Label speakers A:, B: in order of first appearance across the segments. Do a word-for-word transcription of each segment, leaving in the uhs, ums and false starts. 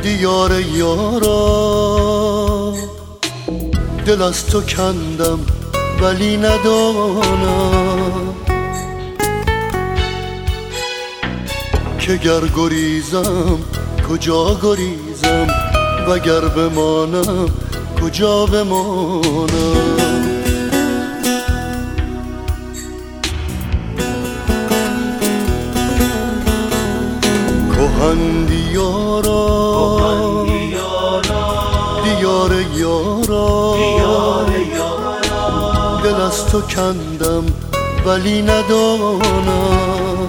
A: دیار یارا دل از تو کندم ولی ندانم که گر گریزم کجا گریزم وگر بمانم کجا بمانم. کهن دیارا دیار یارا دل از تو کندم ولی ندانم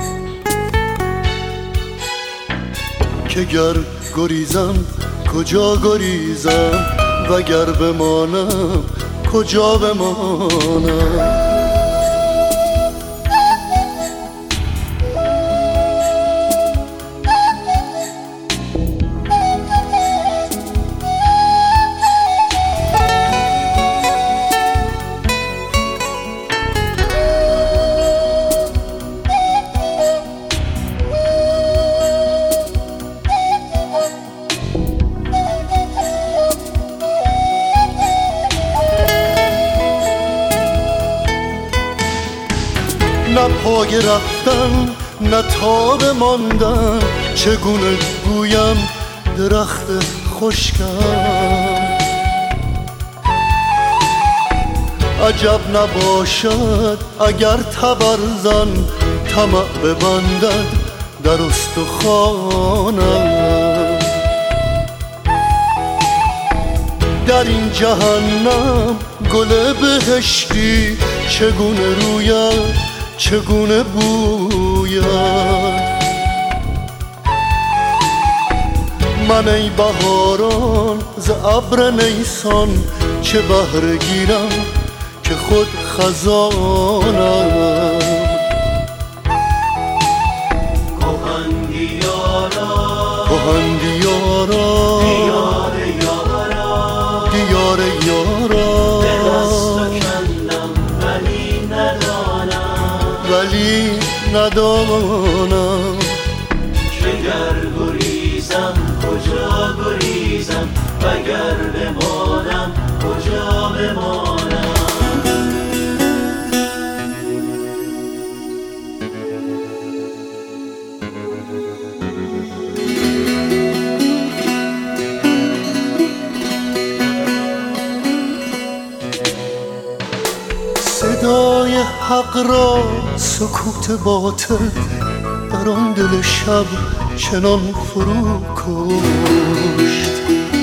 A: که گر گریزم کجا گریزم وگر بمانم کجا بمانم. نه پای رفتن نه تاب ماندن چگونه گویم درخت خشکم. عجب نباشد اگر تبرزن طمع ببندد در استخوانم. در این جهنم گل بهشتی چگونه روید چگونه بوید. من ای بهاران ز ابر نیسان چه بهره گیرم که خود خزانم.
B: کهن دیارا
A: کهن دیارا
B: دیار یارا
A: دیار یارا
B: دل از تو کندم ولی ندانم
A: ولی ندانم
B: که گر گریزم کجا گریزم وگر بمانم کجا بمانم.
A: صدای حق را سکوت باطل در آن دل شب چنان فرو کشت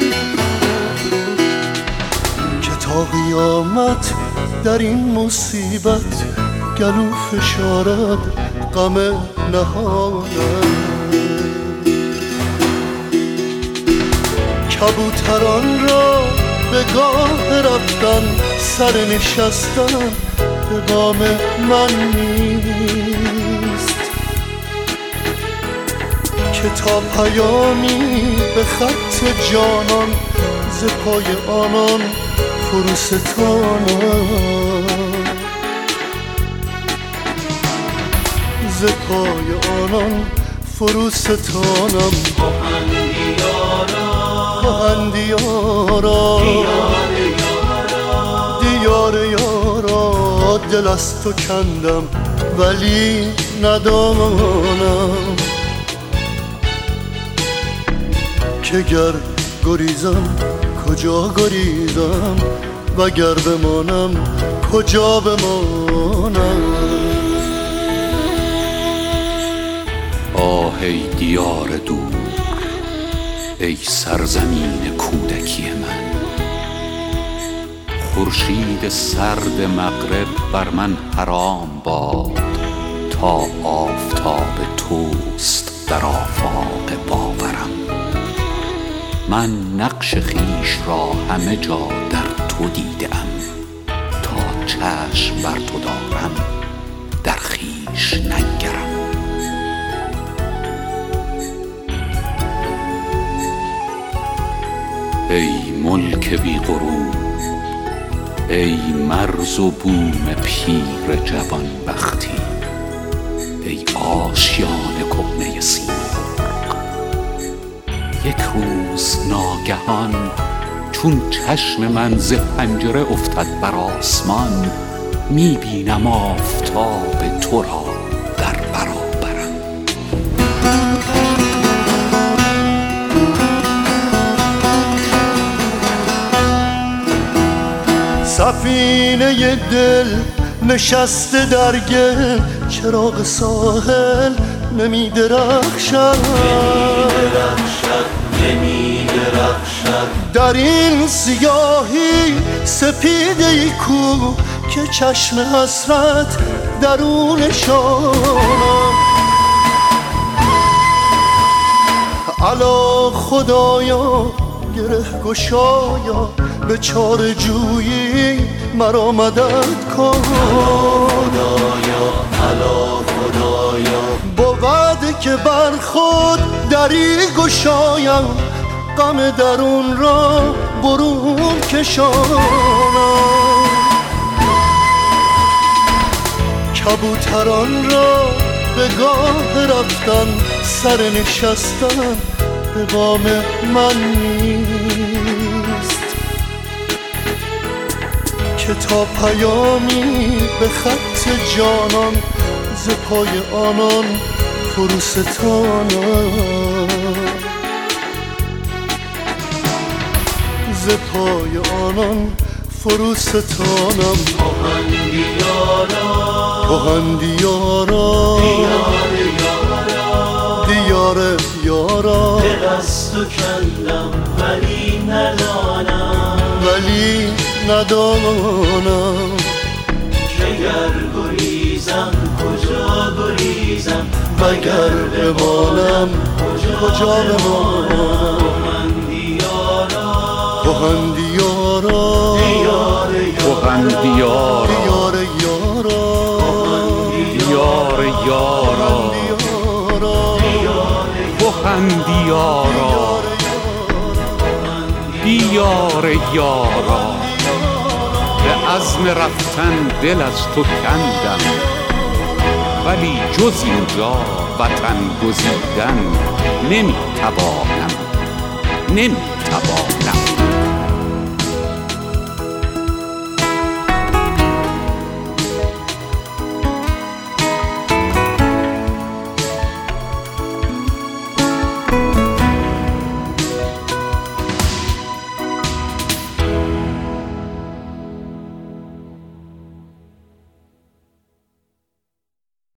A: که تا قیامت در این مصیبت گلو فشارد غم نهانم. کبوتران را به گاه رفتن سر نشستن به گام من نیست که تا پیامی به خط جانان ز پای آنان فرو ستانم. ز پای آنان فرو ستانم.
B: کهن دیارا
A: کهن دیارا دیار یارا دل از تو کندم ولی ندانم که گر گریزم کجا گریزم وگر بمانم کجا بمانم.
C: آه ای دیار دور ای سرزمین کودکی من. خورشید سرد مغرب بر من حرام باد تا آفتاب توست در آفاق باورم. من نقش خیش را همه جا در تو دیدم تا چشم بر تو دارم در خیش ننگرم. ای ملک بی غرور ای مرز و بوم پیر جوان بختی ای آشیان کهنه سیمرغ. یک روز ناگهان چون چشم من ز پنجره افتد بر آسمان، میبینم آفتاب تو را در برابرم.
A: سفینه دل نشسته در گل، چراغ ساحل نمی درخشد،
B: نمی درخشد.
A: در این سیاهی سپیده ای کو که چشم حسرت درونشانم. الا خدایا گره گشایا، به چاره جویی مرا مدد کن.
B: خدایا الا خدایا،
A: بود که بر خود دری گشایم، غم درون را برون کشانم. کبوتران را به گاه رفتن، سر نشستن به بام من نیست، که تا پیامی به خط جانان ز پای آنان فروستانم. ز پای آنان فروستانم. کهندیارا دیار یارا،
B: دل از تو کندم ولی ندانم،
A: ولی ندانم
B: که گر گریزم کجا گریزم،
A: مگر بمانم کجا بمانم. کهندیارا
B: دیار
C: کهندیارا
A: دیار یارا،
C: دیار یارا کهندیارا دیار یارا. به عزم رفتن دل از تو کندم، ولی جز اینجا وطن گزیدن نمی توانم نمی توانم.